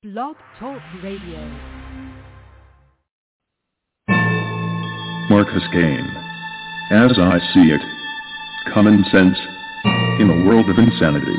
Blog Talk Radio. Marcus Kane. As I see it, common sense in a world of insanity.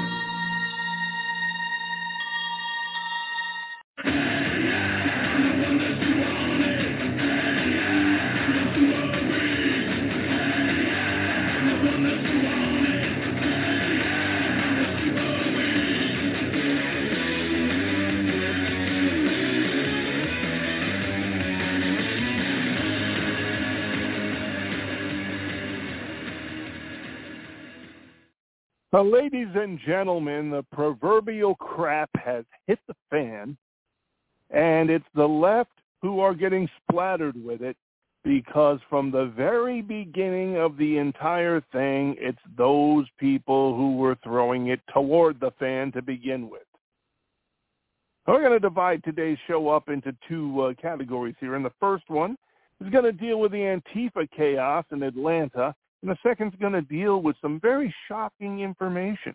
Ladies and gentlemen, the proverbial crap has hit the fan, and it's the left who are getting splattered with it, because from the very beginning of the entire thing, it's those people who were throwing it toward the fan to begin with. We're going to divide today's show up into two categories here, and the first one is going to deal with the Antifa chaos in Atlanta, and the second's going to deal with some very shocking information,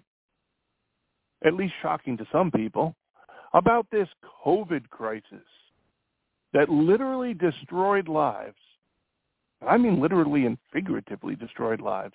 at least shocking to some people, about this COVID crisis that literally destroyed lives. I mean literally and figuratively destroyed lives.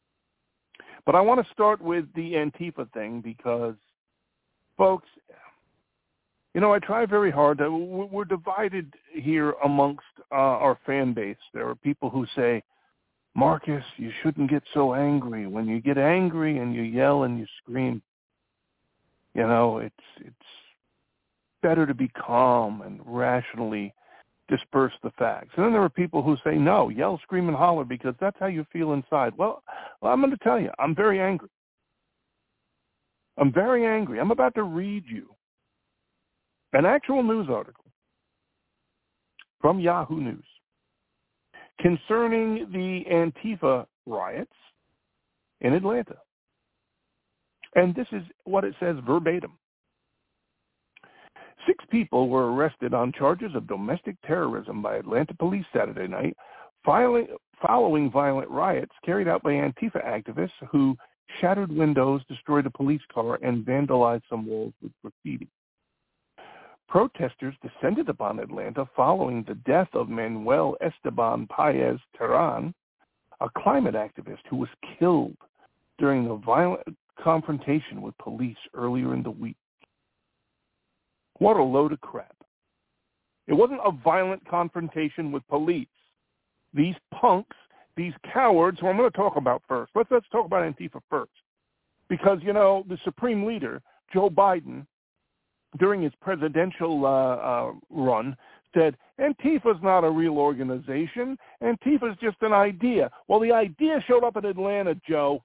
But I want to start with the Antifa thing because, folks, you know, I try very hard. We're divided here amongst our fan base. There are people who say, Marcus, you shouldn't get so angry. When you get angry and you yell and you scream, you know, it's better to be calm and rationally disperse the facts. And then there are people who say, no, yell, scream, and holler because that's how you feel inside. Well, I'm going to tell you, I'm very angry. I'm very angry. I'm about to read you an actual news article from Yahoo News concerning the Antifa riots in Atlanta. And this is what it says verbatim. 6 people were arrested on charges of domestic terrorism by Atlanta police Saturday night following violent riots carried out by Antifa activists who shattered windows, destroyed a police car, and vandalized some walls with graffiti. Protesters descended upon Atlanta following the death of Manuel Esteban Paez Terán, a climate activist who was killed during the violent confrontation with police earlier in the week. What a load of crap. It wasn't a violent confrontation with police. These punks, these cowards, who I'm going to talk about first. Let's talk about Antifa first. Because, you know, the Supreme Leader, Joe Biden, during his presidential run, said, Antifa's not a real organization. Antifa's just an idea. Well, the idea showed up in Atlanta, Joe.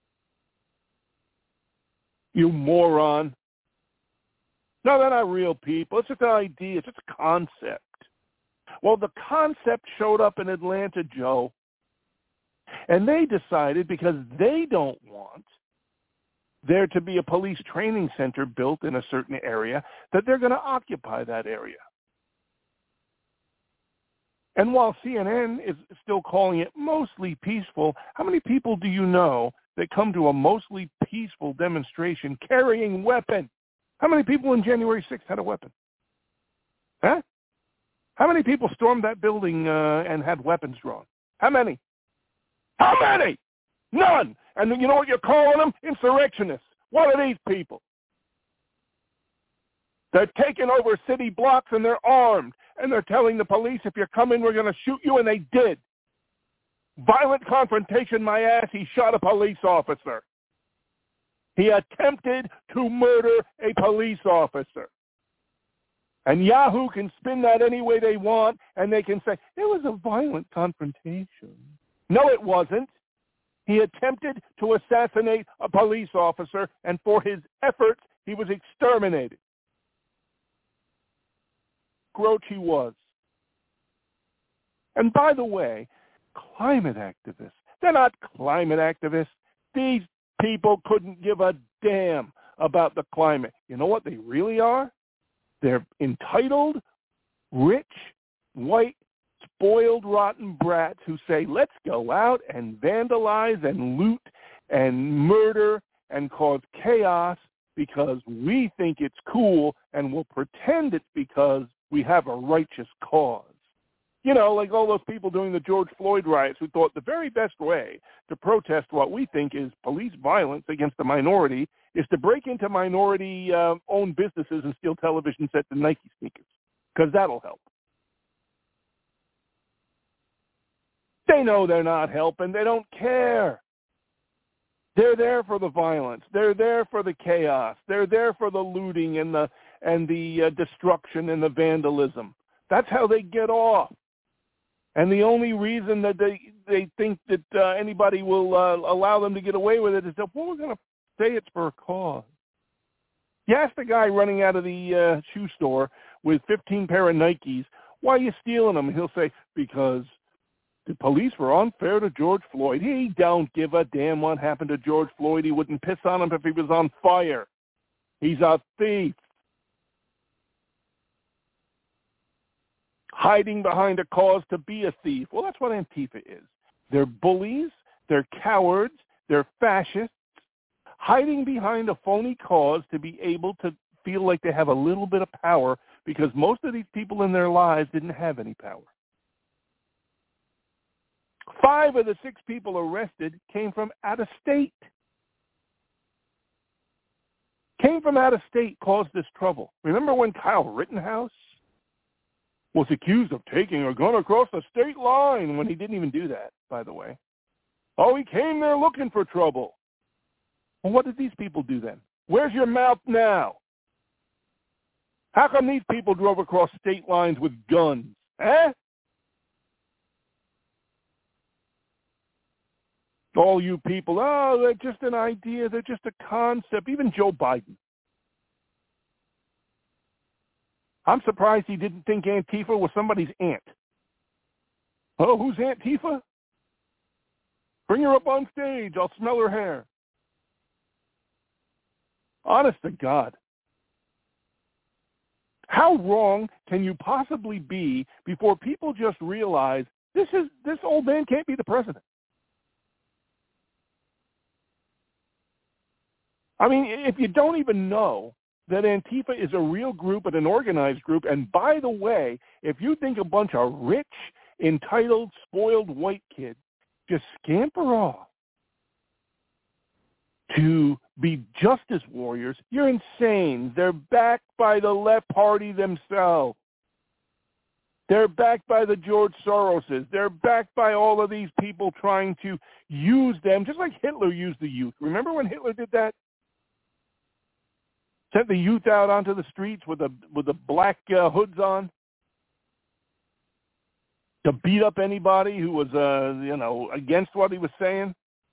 You moron. No, they're not real people. It's just an idea. It's just a concept. Well, the concept showed up in Atlanta, Joe. And they decided, because they don't want there to be a police training center built in a certain area, that they're going to occupy that area. And while CNN is still calling it mostly peaceful, how many people do you know that come to a mostly peaceful demonstration carrying weapons? How many people in January 6th had a weapon? Huh? How many people stormed that building and had weapons drawn? How many? How many? None. And you know what you're calling them? Insurrectionists. What are these people? They're taking over city blocks and they're armed. And they're telling the police, if you're coming, we're going to shoot you. And they did. Violent confrontation, my ass. He shot a police officer. He attempted to murder a police officer. And Yahoo can spin that any way they want. And they can say, it was a violent confrontation. No, it wasn't. He attempted to assassinate a police officer, and for his efforts, he was exterminated. Grouch he was. And by the way, climate activists, they're not climate activists. These people couldn't give a damn about the climate. You know what they really are? They're entitled, rich, white, spoiled, rotten brats who say, let's go out and vandalize and loot and murder and cause chaos because we think it's cool and we'll pretend it's because we have a righteous cause. You know, like all those people during the George Floyd riots who thought the very best way to protest what we think is police violence against the minority is to break into minority-owned businesses and steal television sets and Nike sneakers, because that'll help. They know they're not helping. They don't care. They're there for the violence. They're there for the chaos. They're there for the looting and the destruction and the vandalism. That's how they get off. And the only reason that they think that anybody will allow them to get away with it is that, well, we're going to say it's for a cause. You ask the guy running out of the shoe store with 15 pair of Nikes, why are you stealing them? And he'll say, because the police were unfair to George Floyd. He don't give a damn what happened to George Floyd. He wouldn't piss on him if he was on fire. He's a thief. Hiding behind a cause to be a thief. Well, that's what Antifa is. They're bullies. They're cowards. They're fascists. Hiding behind a phony cause to be able to feel like they have a little bit of power, because most of these people in their lives didn't have any power. 5 of the 6 people arrested came from out of state. Came from out of state, caused this trouble. Remember when Kyle Rittenhouse was accused of taking a gun across the state line, when he didn't even do that, by the way? Oh, he came there looking for trouble. Well, what did these people do then? Where's your mouth now? How come these people drove across state lines with guns? Eh? All you people, oh, they're just an idea. They're just a concept. Even Joe Biden. I'm surprised he didn't think Antifa was somebody's aunt. Oh, who's Antifa? Bring her up on stage. I'll smell her hair. Honest to God. How wrong can you possibly be before people just realize this old man can't be the president? I mean, if you don't even know that Antifa is a real group and an organized group, and by the way, if you think a bunch of rich, entitled, spoiled white kids just scamper off to be justice warriors, you're insane. They're backed by the left party themselves. They're backed by the George Soroses. They're backed by all of these people trying to use them, just like Hitler used the youth. Remember when Hitler did that? Sent the youth out onto the streets with the black hoods on to beat up anybody who was against what he was saying.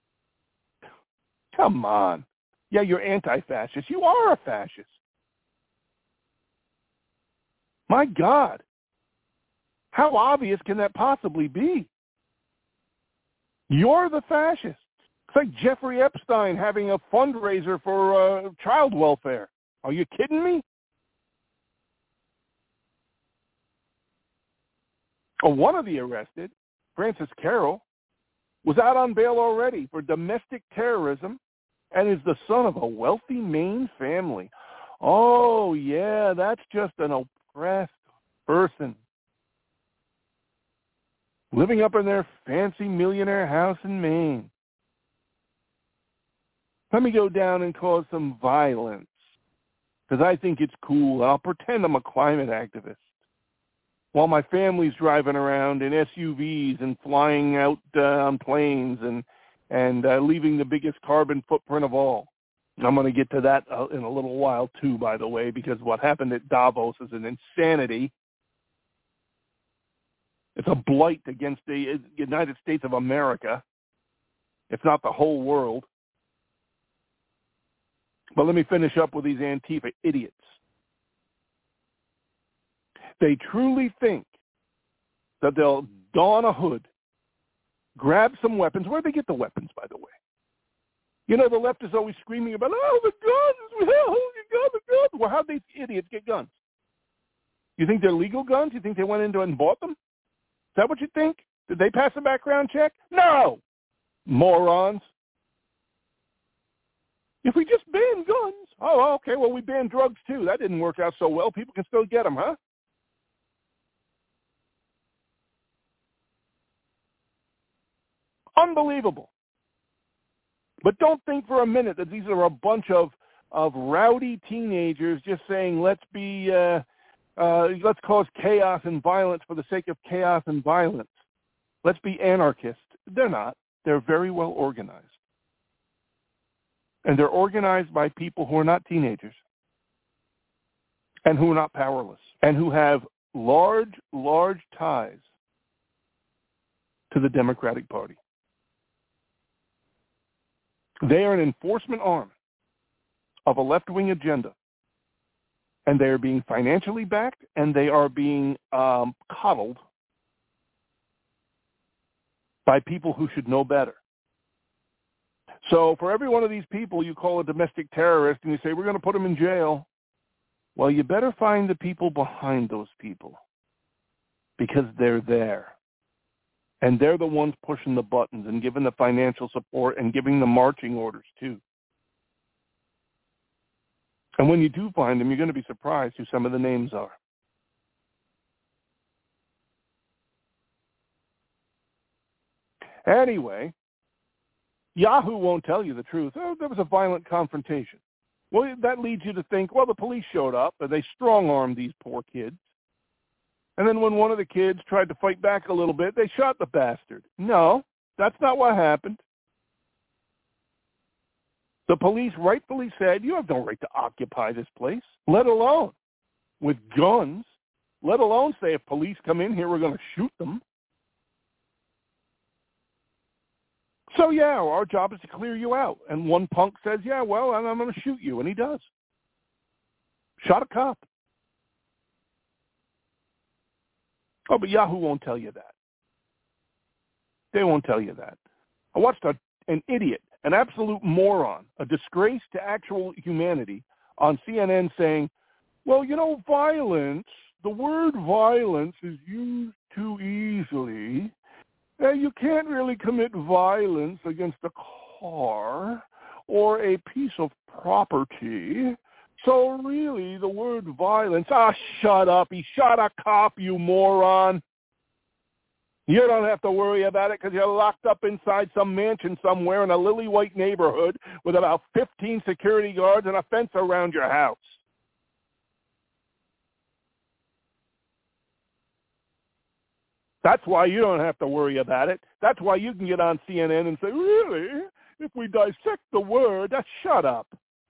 Come on. Yeah, you're anti-fascist. You are a fascist. My God. How obvious can that possibly be? You're the fascist. It's like Jeffrey Epstein having a fundraiser for child welfare. Are you kidding me? Oh, one of the arrested, Francis Carroll, was out on bail already for domestic terrorism and is the son of a wealthy Maine family. Oh, yeah, that's just an oppressed person living up in their fancy millionaire house in Maine. Let me go down and cause some violence, because I think it's cool. I'll pretend I'm a climate activist while my family's driving around in SUVs and flying out on planes and leaving the biggest carbon footprint of all. I'm going to get to that in a little while, too, by the way, because what happened at Davos is an insanity. It's a blight against the United States of America, if not the whole world. But let me finish up with these Antifa idiots. They truly think that they'll don a hood, grab some weapons. Where'd they get the weapons, by the way? You know, the left is always screaming about, oh, the guns, hell, you got the guns. Well, how'd these idiots get guns? You think they're legal guns? You think they went into it and bought them? Is that what you think? Did they pass a background check? No! Morons. If we just ban guns, oh, okay, well, we banned drugs too. That didn't work out so well. People can still get them, huh? Unbelievable. But don't think for a minute that these are a bunch of rowdy teenagers just saying, let's cause chaos and violence for the sake of chaos and violence. Let's be anarchists. They're not. They're very well organized. And they're organized by people who are not teenagers and who are not powerless and who have large, large ties to the Democratic Party. They are an enforcement arm of a left-wing agenda, and they are being financially backed, and they are being coddled by people who should know better. So for every one of these people you call a domestic terrorist and you say, we're going to put them in jail, well, you better find the people behind those people because they're there. And they're the ones pushing the buttons and giving the financial support and giving the marching orders, too. And when you do find them, you're going to be surprised who some of the names are. Anyway, Yahoo won't tell you the truth. Oh, there was a violent confrontation. Well, that leads you to think, well, the police showed up and they strong-armed these poor kids. And then when one of the kids tried to fight back a little bit, they shot the bastard. No, that's not what happened. The police rightfully said, you have no right to occupy this place, let alone with guns, let alone say if police come in here, we're going to shoot them. So, yeah, our job is to clear you out. And one punk says, yeah, well, I'm going to shoot you. And he does. Shot a cop. Oh, but Yahoo won't tell you that. They won't tell you that. I watched an idiot, an absolute moron, a disgrace to actual humanity on CNN saying, well, you know, violence, the word violence is used too easily. You can't really commit violence against a car or a piece of property. So really, the word violence, shut up. He shot a cop, you moron. You don't have to worry about it because you're locked up inside some mansion somewhere in a lily-white neighborhood with about 15 security guards and a fence around your house. That's why you don't have to worry about it. That's why you can get on CNN and say, really? If we dissect the word, shut up.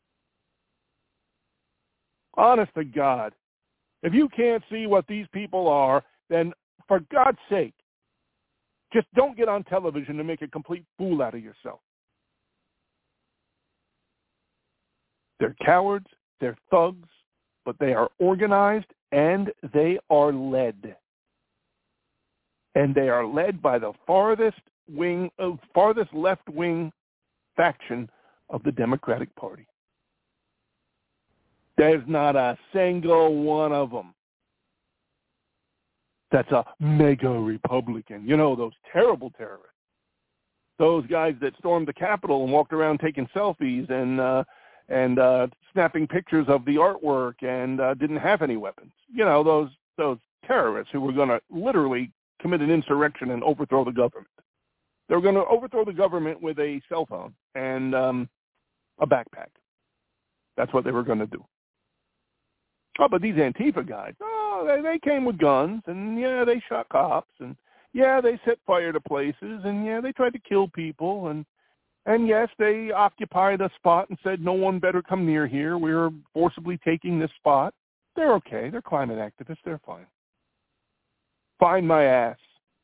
Honest to God, if you can't see what these people are, then for God's sake, just don't get on television and make a complete fool out of yourself. They're cowards, they're thugs, but they are organized and they are led. And they are led by the farthest left-wing faction of the Democratic Party. There's not a single one of them that's a mega Republican. You know, those terrible terrorists. Those guys that stormed the Capitol and walked around taking selfies and snapping pictures of the artwork and didn't have any weapons. You know, those terrorists who were going to literally commit an insurrection and overthrow the government. They were going to overthrow the government with a cell phone and a backpack. That's what they were going to do. Oh, but these Antifa guys, they came with guns, and, yeah, they shot cops, and, yeah, they set fire to places, and, yeah, they tried to kill people, and yes, they occupied a spot and said no one better come near here. We're forcibly taking this spot. They're okay. They're climate activists. They're fine. Find my ass.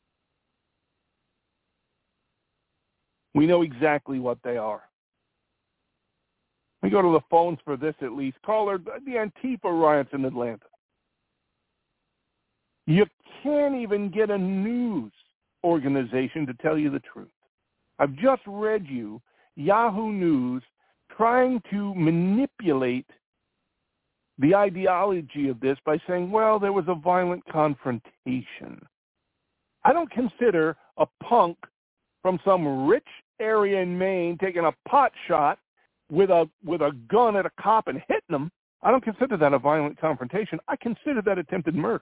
We know exactly what they are. We go to the phones for this at least. Call her the Antifa riots in Atlanta. You can't even get a news organization to tell you the truth. I've just read you Yahoo News trying to manipulate the ideology of this by saying, well, there was a violent confrontation. I don't consider a punk from some rich area in Maine taking a pot shot with a gun at a cop and hitting him, I don't consider that a violent confrontation. I consider that attempted murder.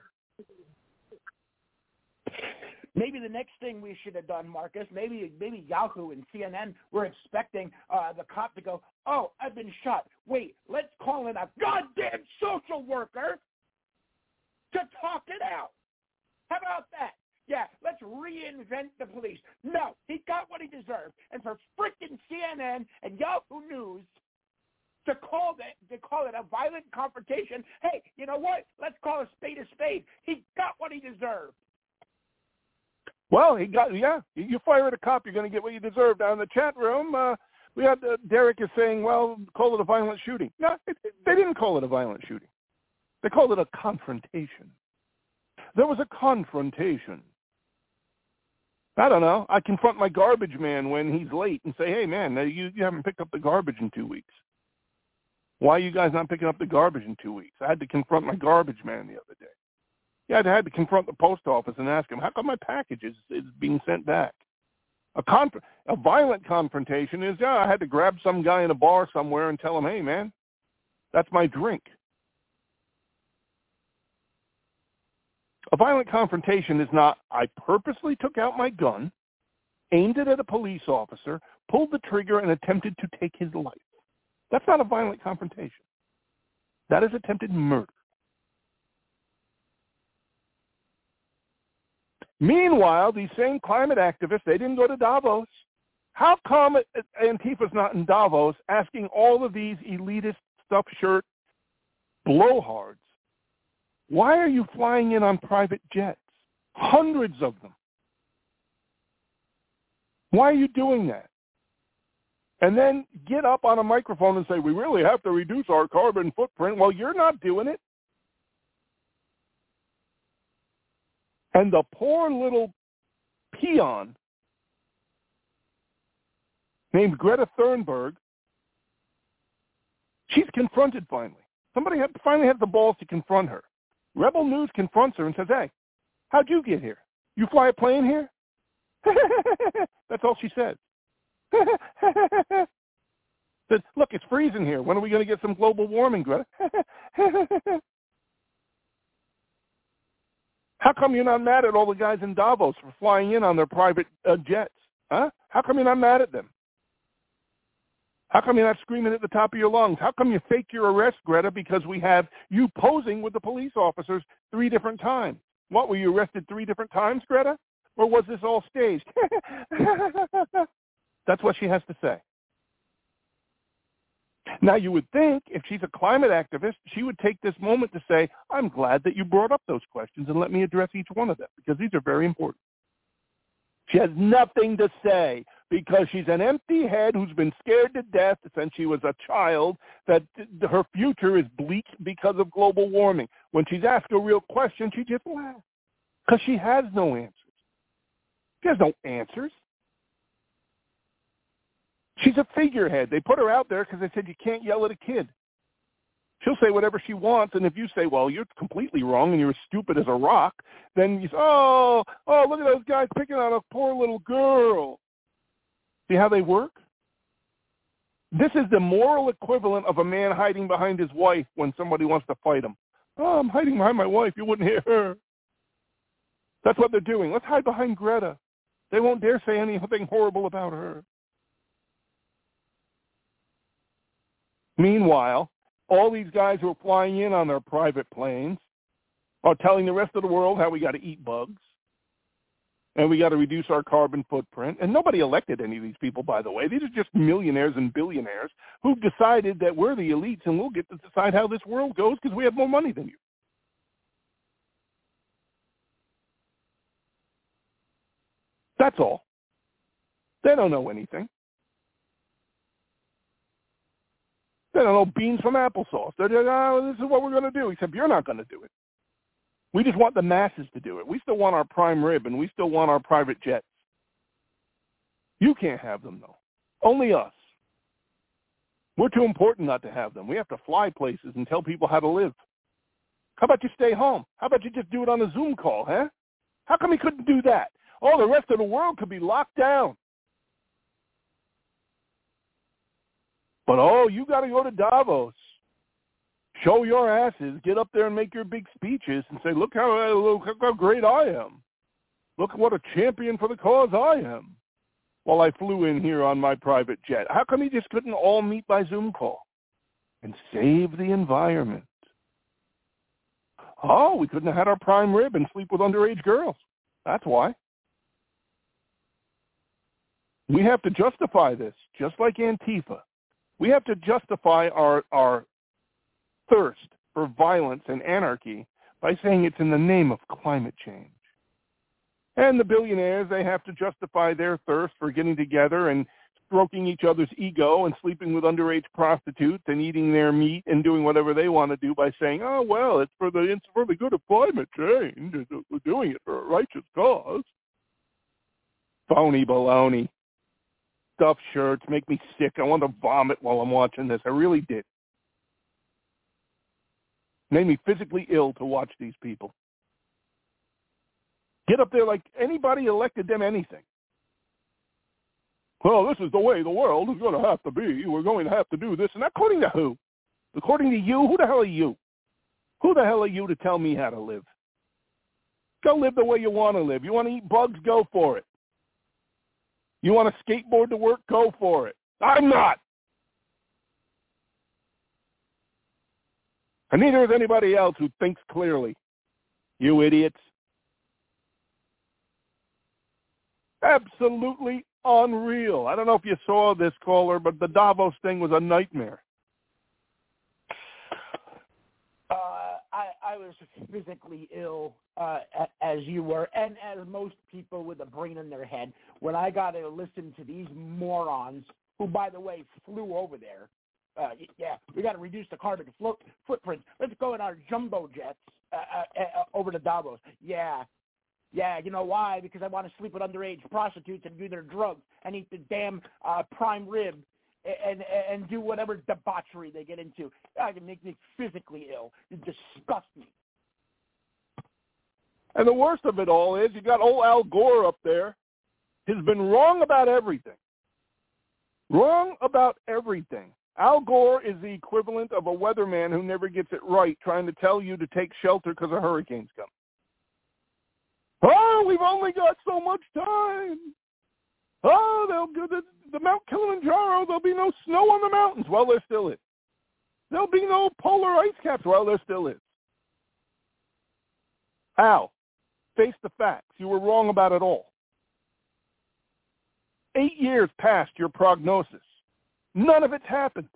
Maybe the next thing we should have done, Marcus, maybe Yahoo and CNN were expecting the cop to go, oh, I've been shot. Wait, let's call in a goddamn social worker to talk it out. How about that? Yeah, let's reinvent the police. No, he got what he deserved. And for frickin' CNN and Yahoo News to call it a violent confrontation, hey, you know what? Let's call a spade a spade. He got what he deserved. Well, he got, yeah, you fire at a cop, you're going to get what you deserve. Down in the chat room, we had Derek is saying, well, call it a violent shooting. No, they didn't call it a violent shooting. They called it a confrontation. There was a confrontation. I don't know. I confront my garbage man when he's late and say, hey, man, you haven't picked up the garbage in 2 weeks. Why are you guys not picking up the garbage in 2 weeks? I had to confront my garbage man the other day. Yeah, I had to confront the post office and ask him, how come my package is being sent back? A violent confrontation is, yeah, I had to grab some guy in a bar somewhere and tell him, hey, man, that's my drink. A violent confrontation is not, I purposely took out my gun, aimed it at a police officer, pulled the trigger, and attempted to take his life. That's not a violent confrontation. That is attempted murder. Meanwhile, these same climate activists, they didn't go to Davos. How come Antifa's not in Davos asking all of these elitist stuffed shirt blowhards, why are you flying in on private jets? Hundreds of them. Why are you doing that? And then get up on a microphone and say, we really have to reduce our carbon footprint. Well, you're not doing it. And the poor little peon named Greta Thunberg, she's confronted finally. Somebody finally had the balls to confront her. Rebel News confronts her and says, hey, how'd you get here? You fly a plane here? That's all she said. Said, look, it's freezing here. When are we going to get some global warming, Greta? How come you're not mad at all the guys in Davos for flying in on their private jets? Huh? How come you're not mad at them? How come you're not screaming at the top of your lungs? How come you fake your arrest, Greta, because we have you posing with the police officers 3 different times? What, were you arrested 3 different times, Greta? Or was this all staged? That's what she has to say. Now, you would think if she's a climate activist, she would take this moment to say, I'm glad that you brought up those questions and let me address each one of them, because these are very important. She has nothing to say because she's an empty head who's been scared to death since she was a child that her future is bleak because of global warming. When she's asked a real question, she just laughs because she has no answers. She has no answers. She's a figurehead. They put her out there because they said you can't yell at a kid. She'll say whatever she wants, and if you say, well, you're completely wrong and you're as stupid as a rock, then you say, oh, look at those guys picking on a poor little girl. See how they work? This is the moral equivalent of a man hiding behind his wife when somebody wants to fight him. Oh, I'm hiding behind my wife. You wouldn't hear her. That's what they're doing. Let's hide behind Greta. They won't dare say anything horrible about her. Meanwhile, all these guys who are flying in on their private planes are telling the rest of the world how we got to eat bugs and we got to reduce our carbon footprint. And nobody elected any of these people, by the way. These are just millionaires and billionaires who've decided that we're the elites and we'll get to decide how this world goes because we have more money than you. That's all. They don't know anything. They don't know beans from applesauce. They're just, this is what we're going to do, except you're not going to do it. We just want the masses to do it. We still want our prime rib, and we still want our private jets. You can't have them, though. Only us. We're too important not to have them. We have to fly places and tell people how to live. How about you stay home? How about you just do it on a Zoom call, huh? How come he couldn't do that? Oh, the rest of the world could be locked down. But, you got to go to Davos. Show your asses. Get up there and make your big speeches and say, look how great I am. Look what a champion for the cause I am. While I flew in here on my private jet. How come you just couldn't all meet by Zoom call and save the environment? We couldn't have had our prime rib and sleep with underage girls. That's why. We have to justify this, just like Antifa. We have to justify our thirst for violence and anarchy by saying it's in the name of climate change. And the billionaires, they have to justify their thirst for getting together and stroking each other's ego and sleeping with underage prostitutes and eating their meat and doing whatever they want to do by saying, it's for the good of climate change. We're doing it for a righteous cause. Phony baloney. Stuffed shirts make me sick. I want to vomit while I'm watching this. I really did. Made me physically ill to watch these people. Get up there like anybody elected them anything. Well, this is the way the world is going to have to be. We're going to have to do this. And according to who? According to you? Who the hell are you? Who the hell are you to tell me how to live? Go live the way you want to live. You want to eat bugs? Go for it. You want to skateboard to work? Go for it. I'm not. And neither is anybody else who thinks clearly. You idiots. Absolutely unreal. I don't know if you saw this, caller, but the Davos thing was a nightmare. I was physically ill, as you were, and as most people with a brain in their head, when I got to listen to these morons, who, by the way, flew over there. We got to reduce the carbon footprint. Let's go in our jumbo jets over to Davos. Yeah, you know why? Because I want to sleep with underage prostitutes and do their drugs and eat the damn prime rib and do whatever debauchery they get into. It can make me physically ill. It disgusts me. And the worst of it all is you got old Al Gore up there. He's been wrong about everything. Wrong about everything. Al Gore is the equivalent of a weatherman who never gets it right, trying to tell you to take shelter because a hurricane's coming. We've only got so much time. They'll do the Mount Kilimanjaro. There'll be no snow on the mountains. Well, there still is. There'll be no polar ice caps. Well, there still is. Al, face the facts. You were wrong about it all. 8 years past your prognosis. None of it's happened.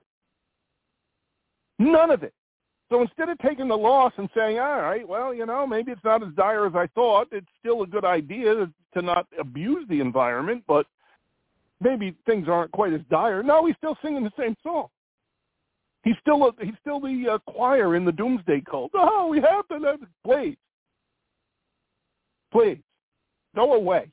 None of it. So instead of taking the loss and saying, all right, well, maybe it's not as dire as I thought, it's still a good idea to not abuse the environment, but maybe things aren't quite as dire. No, he's still singing the same song. He's still the choir in the doomsday cult. Oh, we have to. Please, go away.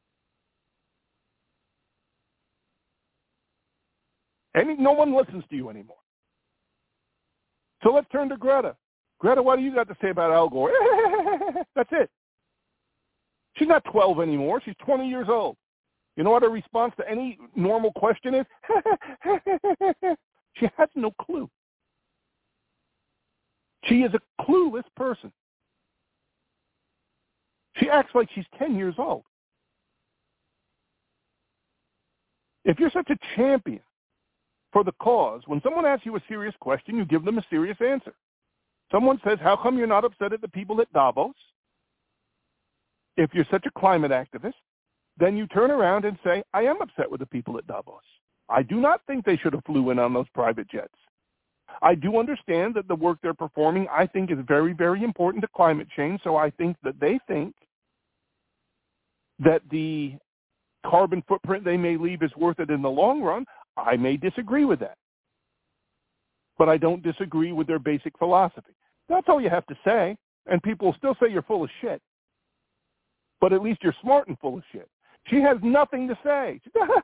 No one listens to you anymore. So let's turn to Greta. Greta, what do you got to say about Al Gore? That's it. She's not 12 anymore. She's 20 years old. You know what her response to any normal question is? She has no clue. She is a clueless person. She acts like she's 10 years old. If you're such a champion for the cause, when someone asks you a serious question, you give them a serious answer. Someone says, how come you're not upset at the people at Davos? If you're such a climate activist, then you turn around and say, I am upset with the people at Davos. I do not think they should have flew in on those private jets. I do understand that the work they're performing, I think, is very, very important to climate change, so I think that they think that the carbon footprint they may leave is worth it in the long run. I may disagree with that. But I don't disagree with their basic philosophy. That's all you have to say, and people will still say you're full of shit. But at least you're smart and full of shit. She has nothing to say.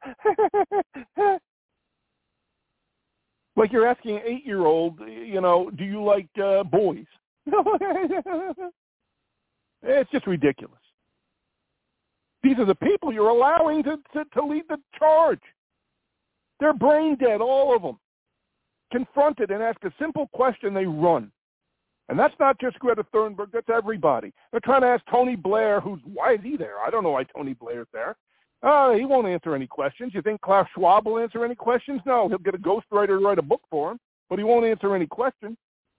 Like you're asking an 8-year-old, do you like boys? It's just ridiculous. These are the people you're allowing to lead the charge. They're brain dead, all of them. confronted and ask a simple question, they run. And that's not just Greta Thunberg, that's everybody. They're trying to ask Tony Blair, why is he there? I don't know why Tony Blair's there. He won't answer any questions. You think Klaus Schwab will answer any questions? No, he'll get a ghostwriter to write a book for him, but he won't answer any questions.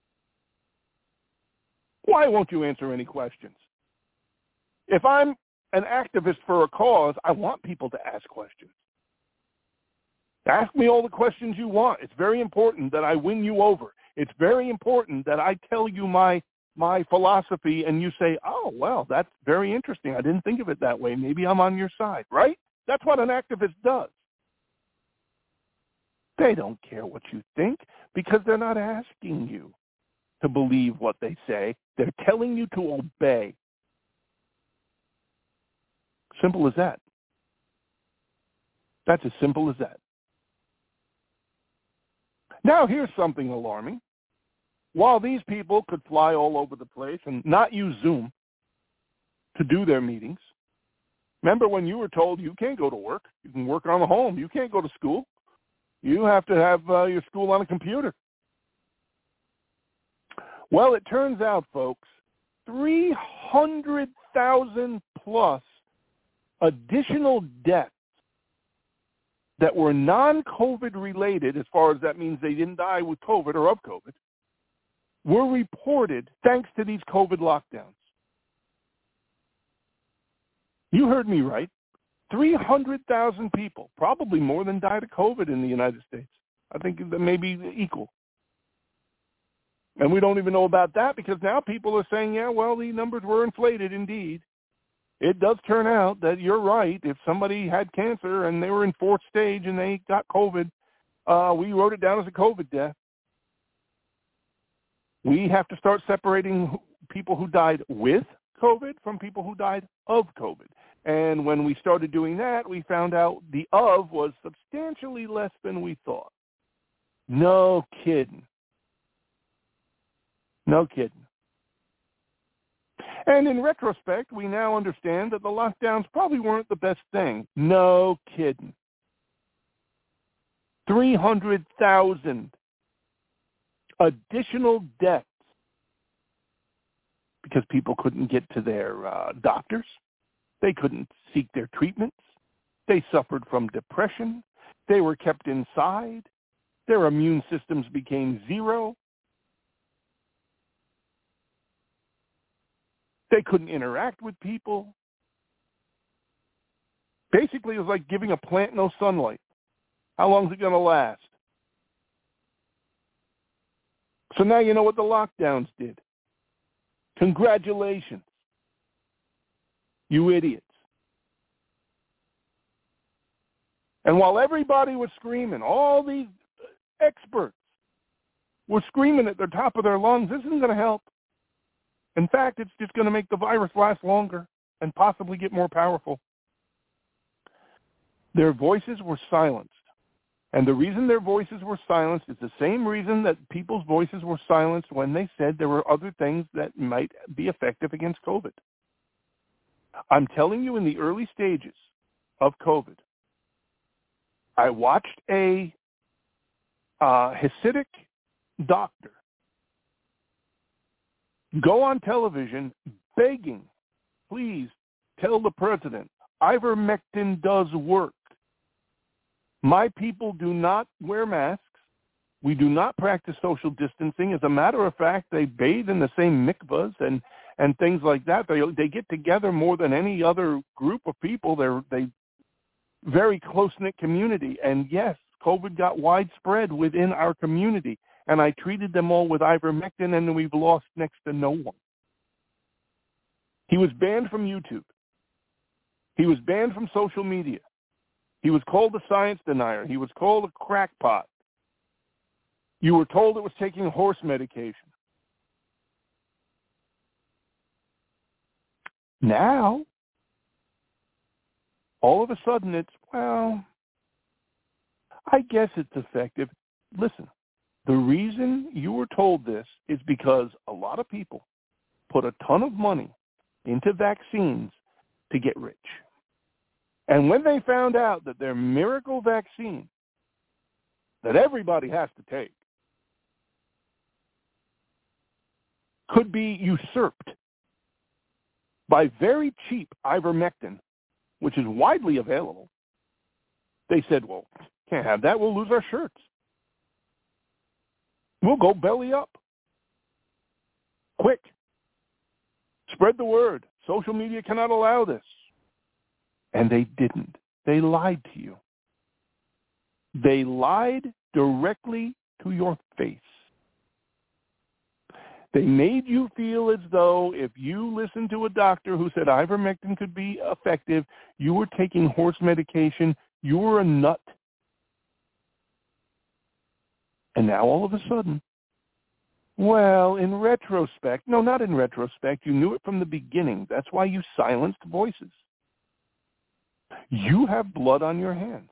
Why won't you answer any questions? If I'm an activist for a cause, I want people to ask questions. Ask me all the questions you want. It's very important that I win you over. It's very important that I tell you my philosophy and you say, oh, well, that's very interesting. I didn't think of it that way. Maybe I'm on your side, right? That's what an activist does. They don't care what you think because they're not asking you to believe what they say. They're telling you to obey. Simple as that. That's as simple as that. Now, here's something alarming. While these people could fly all over the place and not use Zoom to do their meetings, remember when you were told you can't go to work, you can work on the home, you can't go to school, you have to have your school on a computer. Well, it turns out, folks, 300,000 plus additional deaths that were non-COVID related, as far as that means they didn't die with COVID or of COVID, were reported thanks to these COVID lockdowns. You heard me right. 300,000 people, probably more than died of COVID in the United States. I think that may be equal. And we don't even know about that because now people are saying, yeah, well, the numbers were inflated indeed. It does turn out that you're right. If somebody had cancer and they were in 4th stage and they got COVID, we wrote it down as a COVID death. We have to start separating people who died with COVID from people who died of COVID. And when we started doing that, we found out the of was substantially less than we thought. No kidding. No kidding. And in retrospect, we now understand that the lockdowns probably weren't the best thing. No kidding. 300,000 additional deaths because people couldn't get to their doctors. They couldn't seek their treatments. They suffered from depression. They were kept inside. Their immune systems became zero. They couldn't interact with people. Basically, it was like giving a plant no sunlight. How long is it going to last? So now you know what the lockdowns did. Congratulations, you idiots. And while everybody was screaming, all these experts were screaming at the top of their lungs, this isn't going to help. In fact, it's just going to make the virus last longer and possibly get more powerful. Their voices were silenced. And the reason their voices were silenced is the same reason that people's voices were silenced when they said there were other things that might be effective against COVID. I'm telling you, in the early stages of COVID, I watched a Hasidic doctor go on television begging, please tell the president, ivermectin does work. My people do not wear masks. We do not practice social distancing. As a matter of fact, they bathe in the same mikvahs and things like that. They get together more than any other group of people. They very close-knit community. And yes, COVID got widespread within our community. And I treated them all with ivermectin, and we've lost next to no one. He was banned from YouTube. He was banned from social media. He was called a science denier. He was called a crackpot. You were told it was taking horse medication. Now, all of a sudden it's, well, I guess it's effective. Listen, the reason you were told this is because a lot of people put a ton of money into vaccines to get rich. And when they found out that their miracle vaccine that everybody has to take, could be usurped by very cheap ivermectin, which is widely available, they said, well, can't have that. We'll lose our shirts. We'll go belly up. Quick. Spread the word. Social media cannot allow this. And they didn't. They lied to you. They lied directly to your face. They made you feel as though if you listened to a doctor who said ivermectin could be effective, you were taking horse medication, you were a nut. And now all of a sudden, well, in retrospect, no, not in retrospect, you knew it from the beginning. That's why you silenced voices. You have blood on your hands.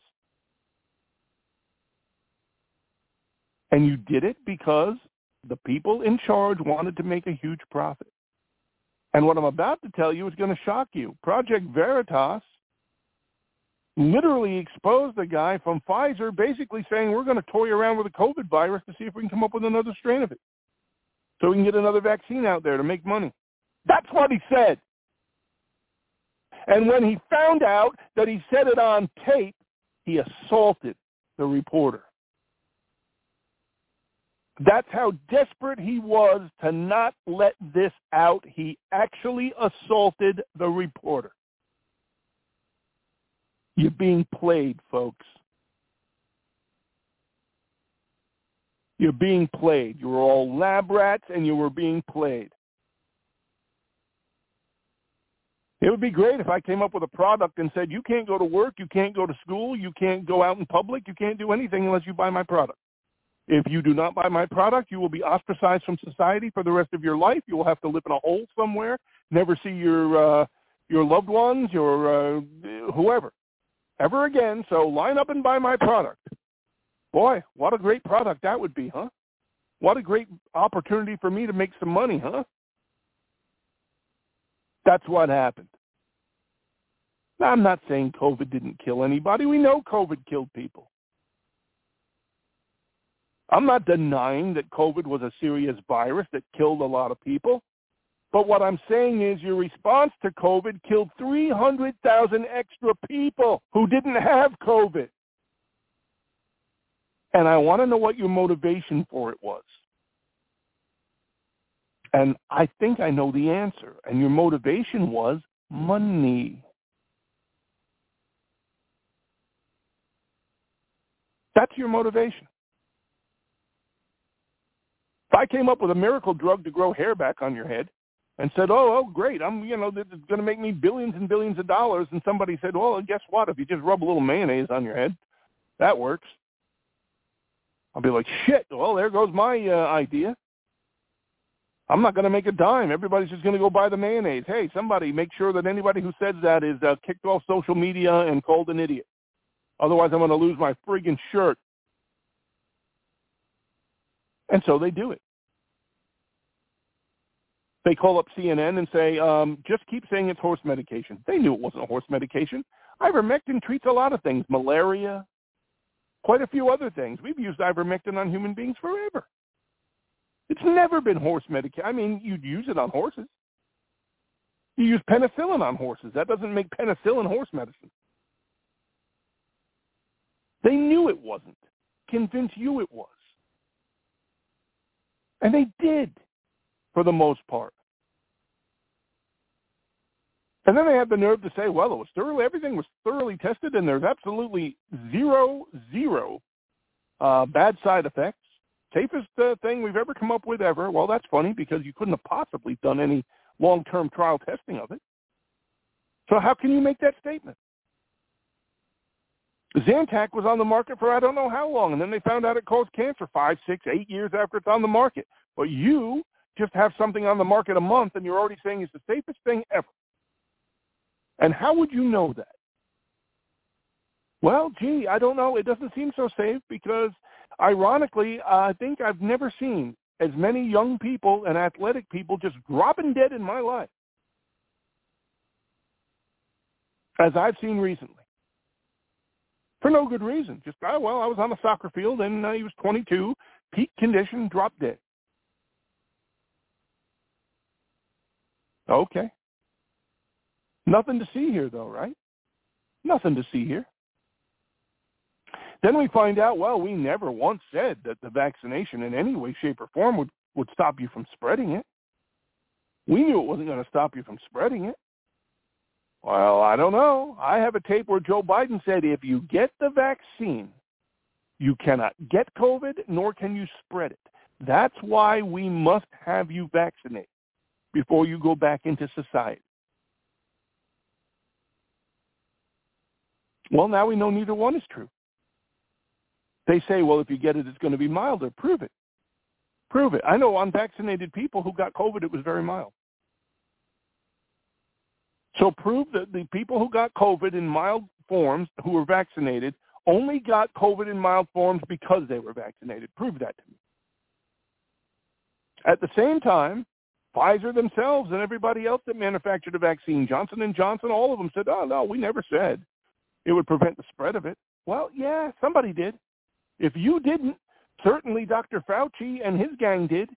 And you did it because the people in charge wanted to make a huge profit. And what I'm about to tell you is going to shock you. Project Veritas literally exposed a guy from Pfizer basically saying we're going to toy around with the COVID virus to see if we can come up with another strain of it so we can get another vaccine out there to make money. That's what he said. And when he found out that he said it on tape, he assaulted the reporter. That's how desperate he was to not let this out. He actually assaulted the reporter. You're being played, folks. You're being played. You were all lab rats and you were being played. It would be great if I came up with a product and said, you can't go to work, you can't go to school, you can't go out in public, you can't do anything unless you buy my product. If you do not buy my product, you will be ostracized from society for the rest of your life. You will have to live in a hole somewhere, never see your loved ones, your whoever, ever again. So line up and buy my product. Boy, what a great product that would be, huh? What a great opportunity for me to make some money, huh? That's what happened. Now, I'm not saying COVID didn't kill anybody. We know COVID killed people. I'm not denying that COVID was a serious virus that killed a lot of people. But what I'm saying is your response to COVID killed 300,000 extra people who didn't have COVID. And I want to know what your motivation for it was. And I think I know the answer. And your motivation was money. That's your motivation. If I came up with a miracle drug to grow hair back on your head and said, oh, great, this is going to make me billions and billions of dollars, and somebody said, well, guess what? If you just rub a little mayonnaise on your head, that works. I'll be like, shit, well, there goes my idea. I'm not going to make a dime. Everybody's just going to go buy the mayonnaise. Hey, somebody make sure that anybody who says that is kicked off social media and called an idiot. Otherwise, I'm going to lose my friggin' shirt. And so they do it. They call up CNN and say, just keep saying it's horse medication. They knew it wasn't horse medication. Ivermectin treats a lot of things, malaria, quite a few other things. We've used ivermectin on human beings forever. It's never been horse medication. I mean, you'd use it on horses. You use penicillin on horses. That doesn't make penicillin horse medicine. They knew it wasn't. Convince you it was. And they did, for the most part. And then they had the nerve to say, well, everything was thoroughly tested, and there's absolutely zero bad side effects. Safest thing we've ever come up with ever. Well, that's funny because you couldn't have possibly done any long-term trial testing of it. So how can you make that statement? Zantac was on the market for I don't know how long, and then they found out it caused cancer 5, 6, 8 years after it's on the market. But you just have something on the market a month, and you're already saying it's the safest thing ever. And how would you know that? Well, gee, I don't know. It doesn't seem so safe because, ironically, I think I've never seen as many young people and athletic people just dropping dead in my life as I've seen recently. For no good reason. Just, I was on a soccer field, and he was 22, peak condition, dropped dead. Okay. Nothing to see here, though, right? Nothing to see here. Then we find out, well, we never once said that the vaccination in any way, shape, or form would stop you from spreading it. We knew it wasn't going to stop you from spreading it. Well, I don't know. I have a tape where Joe Biden said if you get the vaccine, you cannot get COVID, nor can you spread it. That's why we must have you vaccinated before you go back into society. Well, now we know neither one is true. They say, well, if you get it, it's going to be milder. Prove it. Prove it. I know unvaccinated people who got COVID, it was very mild. So prove that the people who got COVID in mild forms who were vaccinated only got COVID in mild forms because they were vaccinated. Prove that to me. At the same time, Pfizer themselves and everybody else that manufactured a vaccine, Johnson & Johnson, all of them said, oh, no, we never said it would prevent the spread of it. Well, yeah, somebody did. If you didn't, certainly Dr. Fauci and his gang did.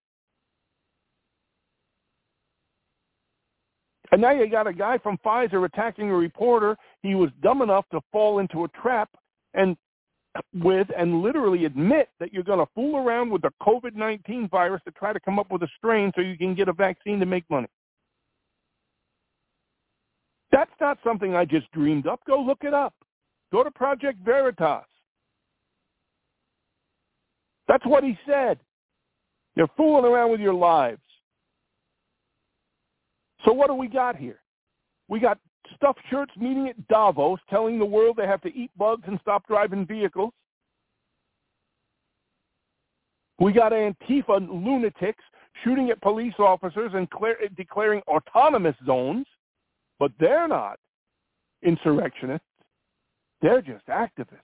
And now you got a guy from Pfizer attacking a reporter he was dumb enough to fall into a trap and literally admit that you're going to fool around with the COVID-19 virus to try to come up with a strain so you can get a vaccine to make money. That's not something I just dreamed up. Go look it up. Go to Project Veritas. That's what he said. You're fooling around with your lives. So what do we got here? We got stuffed shirts meeting at Davos telling the world they have to eat bugs and stop driving vehicles. We got Antifa lunatics shooting at police officers and declaring autonomous zones, but they're not insurrectionists. They're just activists.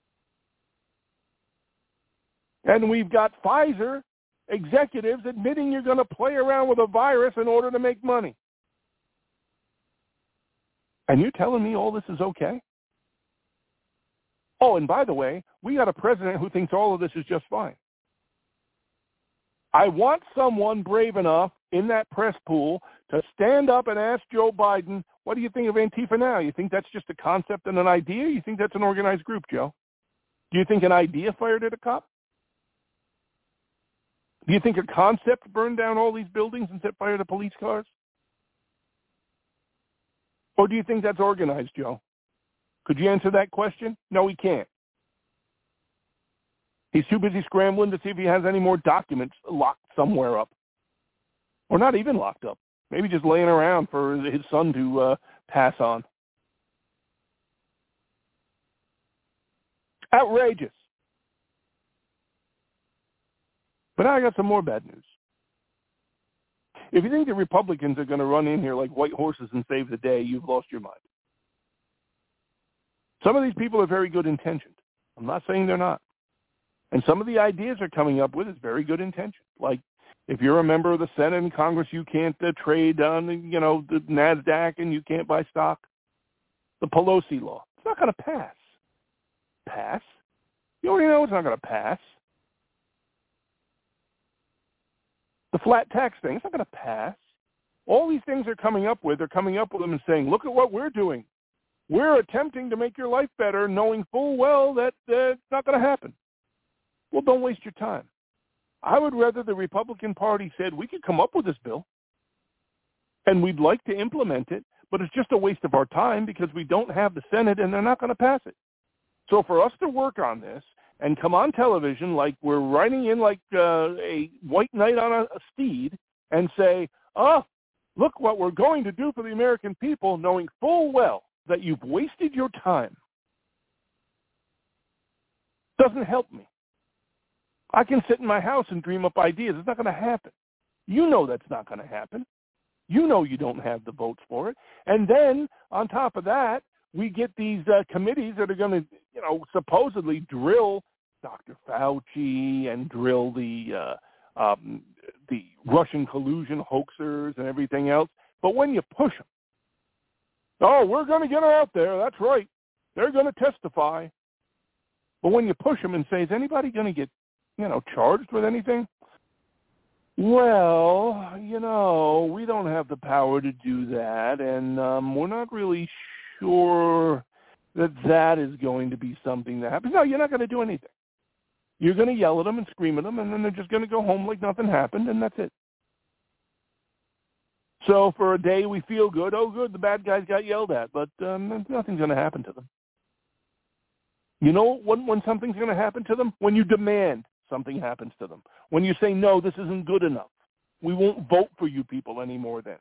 And we've got Pfizer executives admitting you're going to play around with a virus in order to make money. And you're telling me all this is okay? Oh, and by the way, we got a president who thinks all of this is just fine. I want someone brave enough in that press pool to stand up and ask Joe Biden, what do you think of Antifa now? You think that's just a concept and an idea? You think that's an organized group, Joe? Do you think an idea fired at a cop? Do you think a concept burned down all these buildings and set fire to police cars? Or do you think that's organized, Joe? Could you answer that question? No, he can't. He's too busy scrambling to see if he has any more documents locked somewhere up. Or not even locked up. Maybe just laying around for his son to pass on. Outrageous. But now I got some more bad news. If you think the Republicans are going to run in here like white horses and save the day, you've lost your mind. Some of these people are very good intentioned. I'm not saying they're not. And some of the ideas they're coming up with is very good intention. Like, if you're a member of the Senate and Congress, you can't trade on, the NASDAQ and you can't buy stock. The Pelosi law. It's not going to pass. Pass? You already know it's not going to pass. The flat tax thing, it's not going to pass. All these things they're coming up with them and saying, look at what we're doing. We're attempting to make your life better, knowing full well that it's not going to happen. Well, don't waste your time. I would rather the Republican Party said, we could come up with this bill, and we'd like to implement it, but it's just a waste of our time because we don't have the Senate and they're not going to pass it. So for us to work on this and come on television like we're riding in like a white knight on a steed and say, oh, look what we're going to do for the American people, knowing full well that you've wasted your time, doesn't help me. I can sit in my house and dream up ideas. It's not going to happen. You know that's not going to happen. You know you don't have the votes for it. And then, on top of that, we get these committees that are going to, supposedly drill Dr. Fauci and drill the Russian collusion hoaxers and everything else. But when you push them, oh, we're going to get her out there. That's right. They're going to testify. But when you push them and say, is anybody going to get, charged with anything? Well, we don't have the power to do that, and we're not really sure that is going to be something that happens. No, you're not going to do anything. You're going to yell at them and scream at them, and then they're just going to go home like nothing happened, and that's it. So for a day we feel good. Oh, good, the bad guys got yelled at, but nothing's going to happen to them. You know when something's going to happen to them? When you demand something happens to them. When you say, no, this isn't good enough. We won't vote for you people anymore then.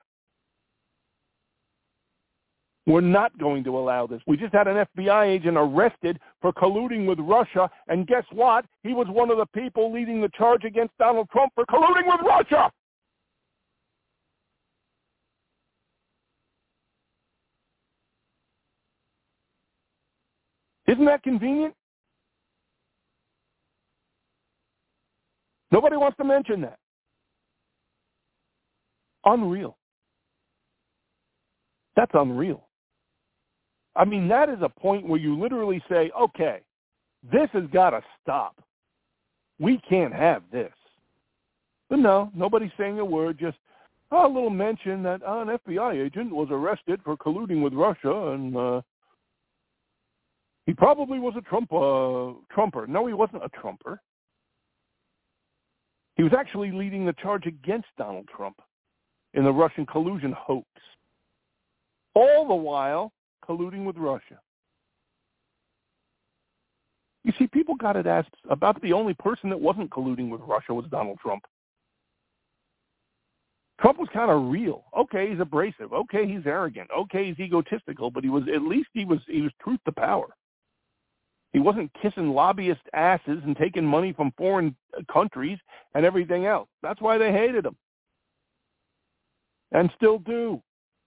We're not going to allow this. We just had an FBI agent arrested for colluding with Russia, and guess what? He was one of the people leading the charge against Donald Trump for colluding with Russia. Isn't that convenient? Nobody wants to mention that. Unreal. That's unreal. I mean, that is a point where you literally say, okay, this has got to stop. We can't have this. But no, nobody's saying a word, just a little mention that an FBI agent was arrested for colluding with Russia, and he probably was a Trumper. No, he wasn't a Trumper. He was actually leading the charge against Donald Trump in the Russian collusion hoax. All the while colluding with Russia. You see, people got it as about the only person that wasn't colluding with Russia was Donald Trump. Trump was kind of real. Okay, he's abrasive. Okay, he's arrogant. Okay, he's egotistical, but he was truth to power. He wasn't kissing lobbyist asses and taking money from foreign countries and everything else. That's why they hated him. And still do.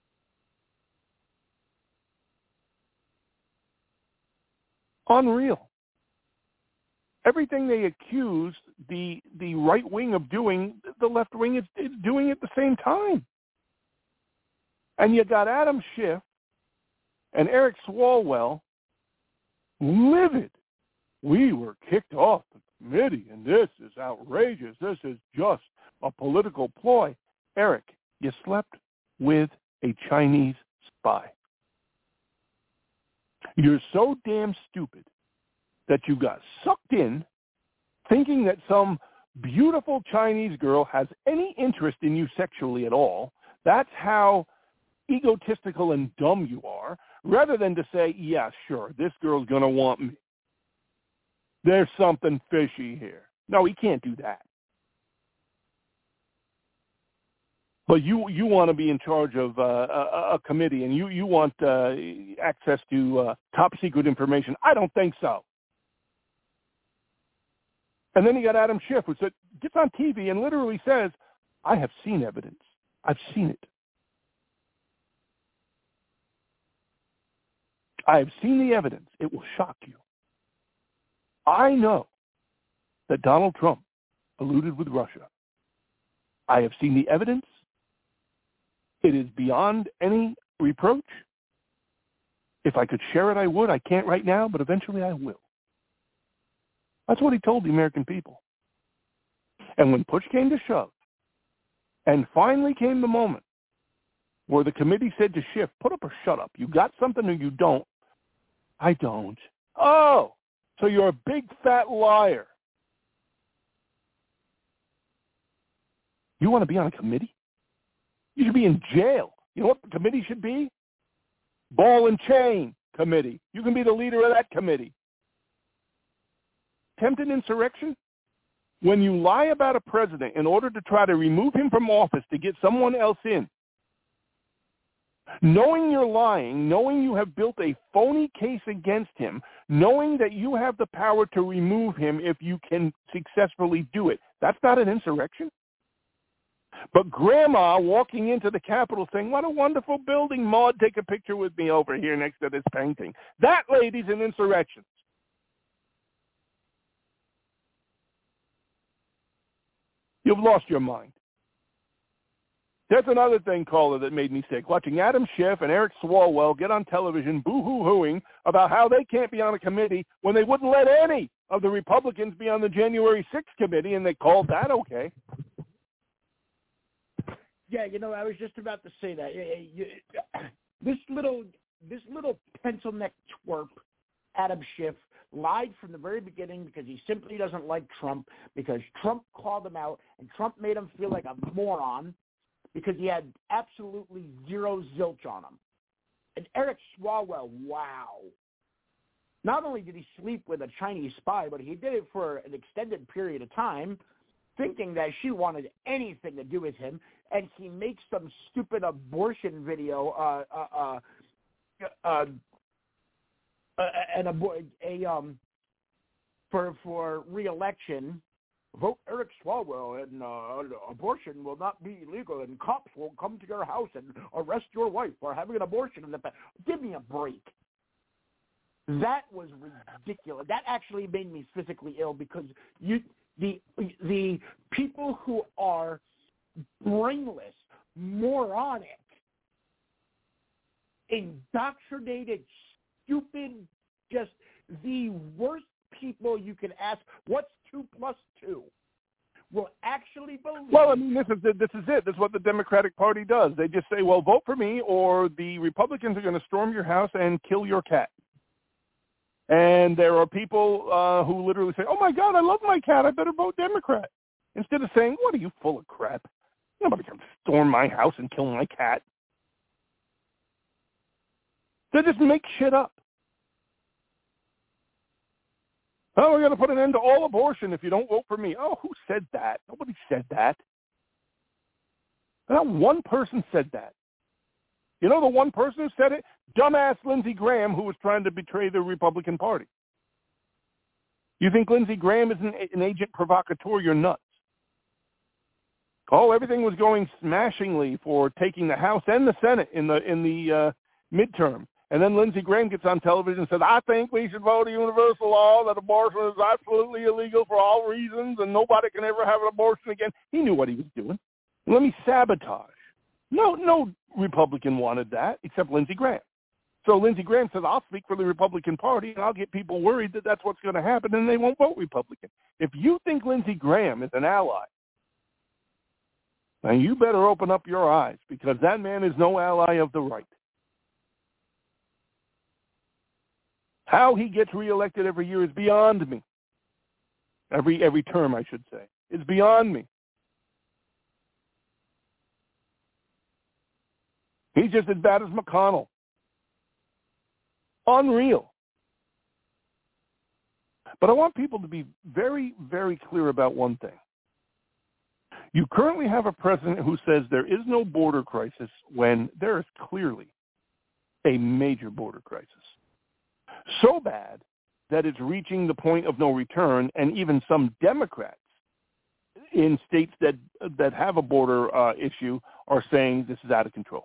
Unreal. Everything they accused the right wing of doing, the left wing is doing at the same time. And you got Adam Schiff and Eric Swalwell livid. We were kicked off the committee, and this is outrageous. This is just a political ploy. Eric, you slept with a Chinese spy. You're so damn stupid that you got sucked in thinking that some beautiful Chinese girl has any interest in you sexually at all. That's how egotistical and dumb you are, rather than to say, yeah, sure, this girl's going to want me. There's something fishy here. No, he can't do that. But you want to be in charge of a committee, and you want access to top secret information. I don't think so. And then you got Adam Schiff, who gets on TV and literally says, I have seen evidence. I've seen it. I have seen the evidence. It will shock you. I know that Donald Trump colluded with Russia. I have seen the evidence. It is beyond any reproach. If I could share it, I would. I can't right now, but eventually I will. That's what he told the American people. And when push came to shove, and finally came the moment where the committee said to Schiff, put up or shut up. You got something or you don't. I don't. Oh, so you're a big fat liar. You want to be on a committee? You should be in jail. You know what the committee should be? Ball and chain committee. You can be the leader of that committee. Attempted insurrection? When you lie about a president in order to try to remove him from office to get someone else in, knowing you're lying, knowing you have built a phony case against him, knowing that you have the power to remove him if you can successfully do it, that's not an insurrection? But Grandma walking into the Capitol saying, what a wonderful building, Maud, take a picture with me over here next to this painting. That, lady's an insurrection. You've lost your mind. That's another thing, caller, that made me sick. Watching Adam Schiff and Eric Swalwell get on television boo-hoo-hooing about how they can't be on a committee when they wouldn't let any of the Republicans be on the January 6th committee, and they called that okay. Yeah, I was just about to say that. This little pencil neck twerp, Adam Schiff, lied from the very beginning because he simply doesn't like Trump, because Trump called him out and Trump made him feel like a moron because he had absolutely zero zilch on him. And Eric Swalwell, wow. Not only did he sleep with a Chinese spy, but he did it for an extended period of time, thinking that she wanted anything to do with him, and he makes some stupid abortion video for re-election. Vote Eric Swalwell, and abortion will not be illegal, and cops will come to your house and arrest your wife for having an abortion in the past. Give me a break. That was ridiculous. That actually made me physically ill because the people who are brainless, moronic, indoctrinated, stupid, just the worst people you can ask, what's 2 + 2? Will actually believe. Well, I mean, this is it. This is what the Democratic Party does. They just say, well, vote for me or the Republicans are going to storm your house and kill your cat. And there are people who literally say, oh, my God, I love my cat. I better vote Democrat. Instead of saying, what are you, full of crap? Nobody's going to storm my house and kill my cat. They just make shit up. Oh, we're going to put an end to all abortion if you don't vote for me. Oh, who said that? Nobody said that. Not one person said that. You know the one person who said it? Dumbass Lindsey Graham, who was trying to betray the Republican Party. You think Lindsey Graham is an agent provocateur? You're nuts. Oh, everything was going smashingly for taking the House and the Senate in the midterm. And then Lindsey Graham gets on television and says, I think we should vote a universal law that abortion is absolutely illegal for all reasons and nobody can ever have an abortion again. He knew what he was doing. Let me sabotage. No Republican wanted that except Lindsey Graham. So Lindsey Graham says, I'll speak for the Republican Party and I'll get people worried that that's what's going to happen and they won't vote Republican. If you think Lindsey Graham is an ally, then you better open up your eyes because that man is no ally of the right. How he gets reelected every year is beyond me. Every term, I should say. It's beyond me. He's just as bad as McConnell. Unreal. But I want people to be very, very clear about one thing. You currently have a president who says there is no border crisis when there is clearly a major border crisis. So bad that it's reaching the point of no return, and even some Democrats in states that have a border issue are saying this is out of control.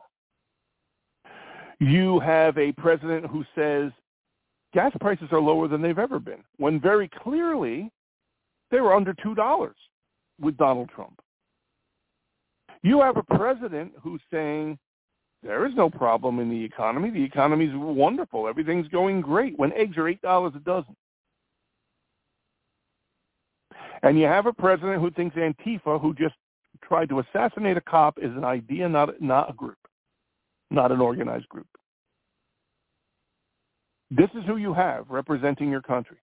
You have a president who says gas prices are lower than they've ever been, when very clearly they were under $2 with Donald Trump. You have a president who's saying there is no problem in the economy. The economy is wonderful. Everything's going great when eggs are $8 a dozen. And you have a president who thinks Antifa, who just tried to assassinate a cop, is an idea, not a group, not an organized group. This is who you have representing your country.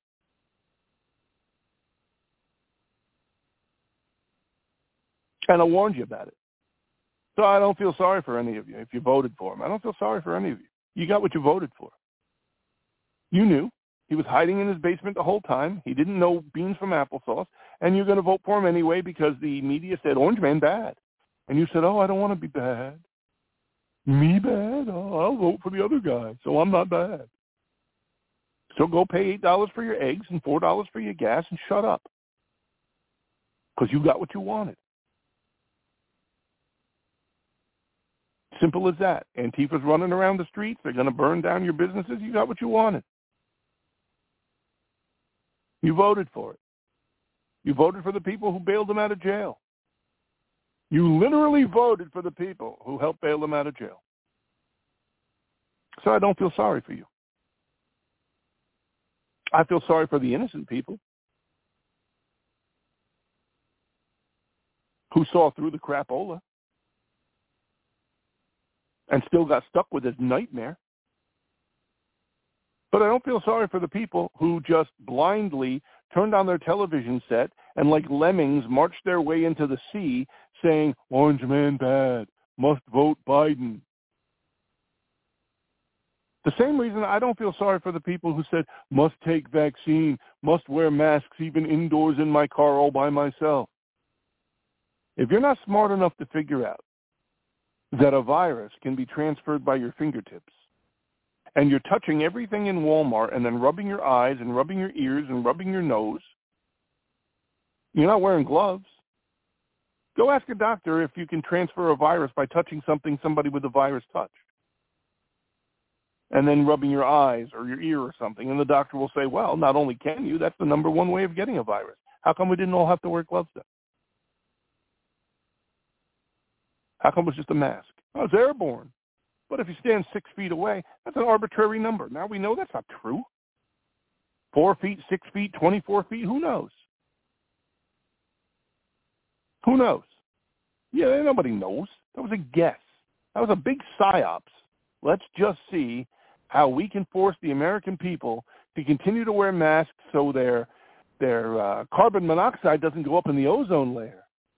And I warned you about it. So I don't feel sorry for any of you if you voted for him. I don't feel sorry for any of you. You got what you voted for. You knew. He was hiding in his basement the whole time. He didn't know beans from applesauce. And you're going to vote for him anyway because the media said, Orange Man bad. And you said, oh, I don't want to be bad. Me bad? Oh, I'll vote for the other guy, so I'm not bad. So go pay $8 for your eggs and $4 for your gas and shut up. Because you got what you wanted. Simple as that. Antifa's running around the streets. They're going to burn down your businesses. You got what you wanted. You voted for it. You voted for the people who bailed them out of jail. You literally voted for the people who helped bail them out of jail. So I don't feel sorry for you. I feel sorry for the innocent people who saw through the crapola. and still got stuck with his nightmare. But I don't feel sorry for the people who just blindly turned on their television set and like lemmings marched their way into the sea saying, "Orange man bad, must vote Biden." The same reason I don't feel sorry for the people who said, "Must take vaccine, must wear masks even indoors in my car all by myself." If you're not smart enough to figure out that a virus can be transferred by your fingertips, and you're touching everything in Walmart and then rubbing your eyes and rubbing your ears and rubbing your nose, you're not wearing gloves. Go ask a doctor if you can transfer a virus by touching something somebody with a virus touched, and then rubbing your eyes or your ear or something, and the doctor will say, well, not only can you, that's the number one way of getting a virus. How come we didn't all have to wear gloves then? How come it was just a mask? Oh, it's airborne. But if you stand 6 feet away, that's an arbitrary number. Now we know that's not true. 4 feet, 6 feet, 24 feet, who knows? Who knows? Yeah, nobody knows. That was a guess. That was a big psyops. Let's just see how we can force the American people to continue to wear masks so their carbon monoxide doesn't go up in the ozone layer.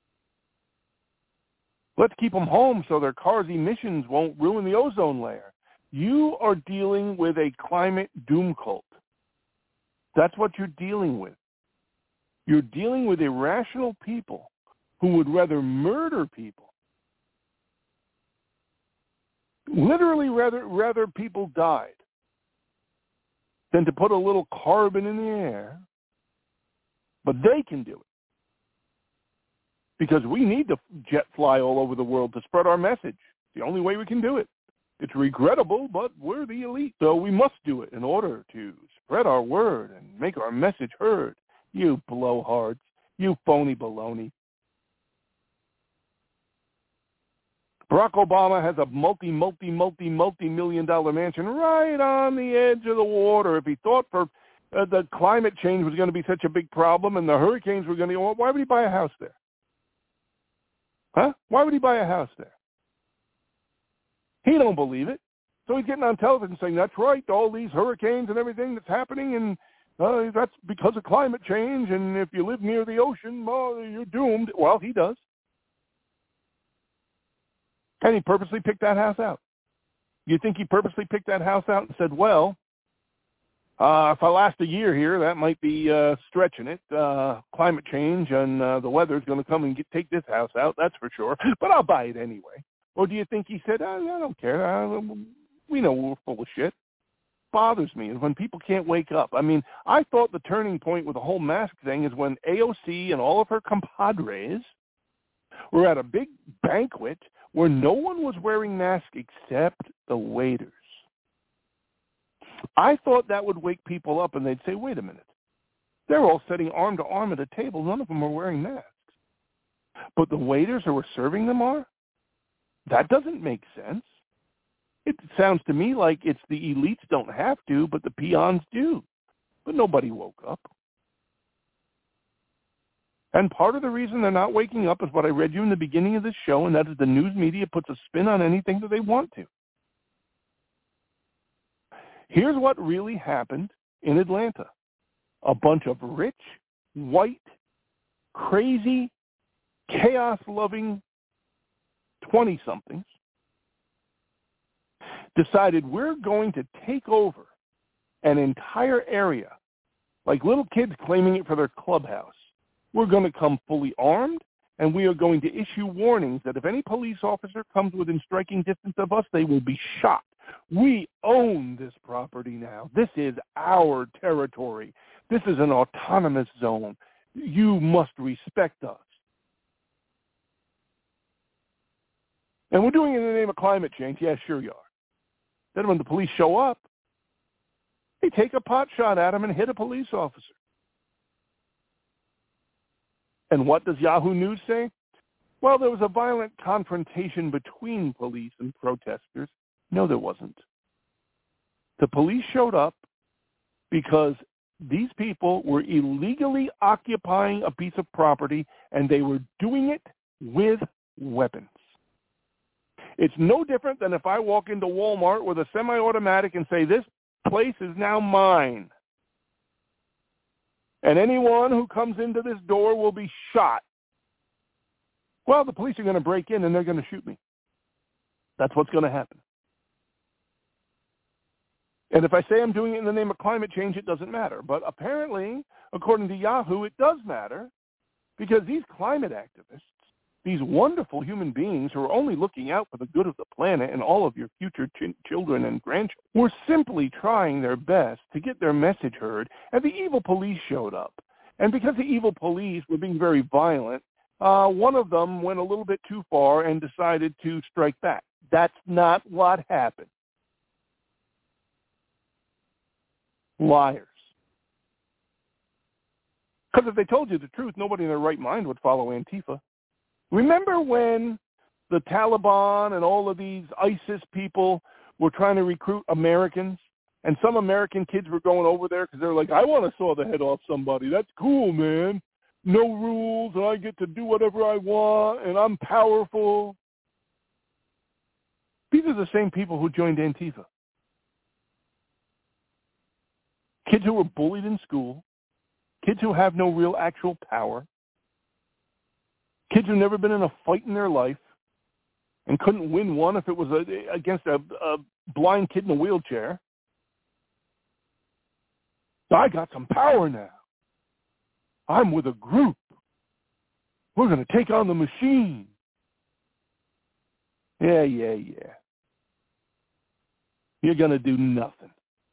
Let's keep them home so their cars' emissions won't ruin the ozone layer. You are dealing with a climate doom cult. That's what you're dealing with. You're dealing with irrational people who would rather murder people. Literally rather people died than to put a little carbon in the air. But they can do it. Because we need to jet fly all over the world to spread our message. It's the only way we can do it. It's regrettable, but we're the elite, so we must do it in order to spread our word and make our message heard. You blowhards, you phony baloney. Barack Obama has a multi-million-dollar mansion right on the edge of the water. If he thought for the climate change was going to be such a big problem and the hurricanes were going to, why would he buy a house there? Huh? Why would he buy a house there? He don't believe it. So he's getting on television saying, that's right, all these hurricanes and everything that's happening, and that's because of climate change, and if you live near the ocean, you're doomed. Well, he does. And he purposely picked that house out. You think he purposely picked that house out and said, well, if I last a year here, that might be stretching it. Climate change and the weather's going to come and take this house out, that's for sure. But I'll buy it anyway. Or do you think he said, I don't care. We know we're full of shit. Bothers me is when people can't wake up. I mean, I thought the turning point with the whole mask thing is when AOC and all of her compadres were at a big banquet where no one was wearing masks except the waiters. I thought that would wake people up and they'd say, wait a minute. They're all sitting arm to arm at a table. None of them are wearing masks. But the waiters who are serving them are? That doesn't make sense. It sounds to me like it's the elites don't have to, but the peons do. But nobody woke up. And part of the reason they're not waking up is what I read you in the beginning of this show, and that is the news media puts a spin on anything that they want to. Here's what really happened in Atlanta. A bunch of rich, white, crazy, chaos-loving 20-somethings decided we're going to take over an entire area, like little kids claiming it for their clubhouse. We're going to come fully armed, and we are going to issue warnings that if any police officer comes within striking distance of us, they will be shot. We own this property now. This is our territory. This is an autonomous zone. You must respect us. And we're doing it in the name of climate change. Yeah, sure you are. Then when the police show up, they take a pot shot at them and hit a police officer. And what does Yahoo News say? Well, there was a violent confrontation between police and protesters. No, there wasn't. The police showed up because these people were illegally occupying a piece of property, and they were doing it with weapons. It's no different than if I walk into Walmart with a semi-automatic and say, this place is now mine. And anyone who comes into this door will be shot. Well, the police are going to break in and they're going to shoot me. That's what's going to happen. And if I say I'm doing it in the name of climate change, it doesn't matter. But apparently, according to Yahoo, it does matter, because these climate activists, these wonderful human beings who are only looking out for the good of the planet and all of your future children and grandchildren, were simply trying their best to get their message heard, and the evil police showed up. And because the evil police were being very violent, one of them went a little bit too far and decided to strike back. That's not what happened. Liars. Because if they told you the truth, nobody in their right mind would follow Antifa. Remember when the Taliban and all of these ISIS people were trying to recruit Americans, and some American kids were going over there because they're like, I want to saw the head off somebody. That's cool, man. No rules, and I get to do whatever I want, and I'm powerful. These are the same people who joined Antifa. Kids who were bullied in school, kids who have no real actual power, kids who've never been in a fight in their life and couldn't win one if it was against a blind kid in a wheelchair. I got some power now. I'm with a group. We're going to take on the machine. Yeah. You're going to do nothing.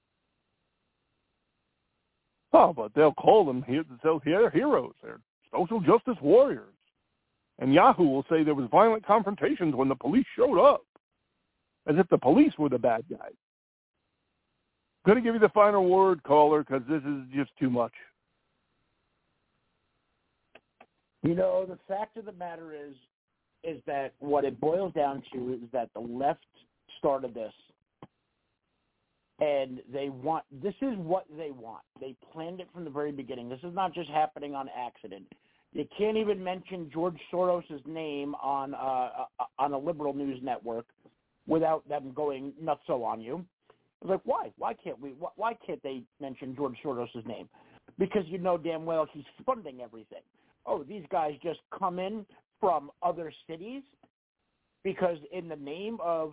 Oh, but they'll call them they're heroes. They're social justice warriors. And Yahoo will say there was violent confrontations when the police showed up, as if the police were the bad guys. I'm going to give you the final word, caller, because this is just too much. You know, the fact of the matter is that what it boils down to is that the left started this. And this is what they want. They planned it from the very beginning. This is not just happening on accident. You can't even mention George Soros' name on a liberal news network without them going nutso on you. I was like, why? Why can't they mention George Soros' name? Because you know damn well he's funding everything. Oh, these guys just come in from other cities because in the name of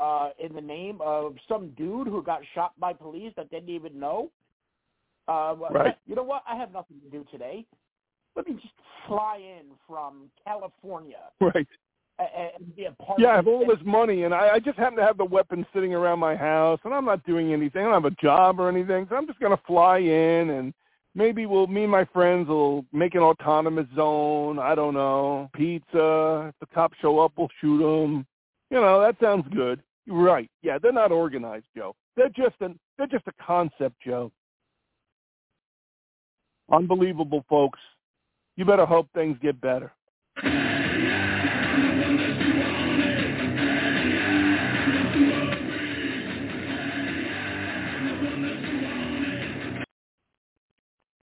some dude who got shot by police that didn't even know. Right. You know what? I have nothing to do today. Let me just fly in from California. Right. And be a part I of have all this money, and I just happen to have the weapons sitting around my house, and I'm not doing anything. I don't have a job or anything, so I'm just going to fly in, and maybe me and my friends will make an autonomous zone. I don't know. Pizza. If the cops show up, we'll shoot them. You know, that sounds good. Right. Yeah, they're not organized, Joe. They're just a concept, Joe. Unbelievable, folks. You better hope things get better.